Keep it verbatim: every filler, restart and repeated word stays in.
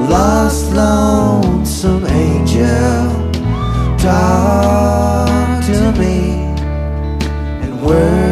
lost lonesome angel, talk to me, and words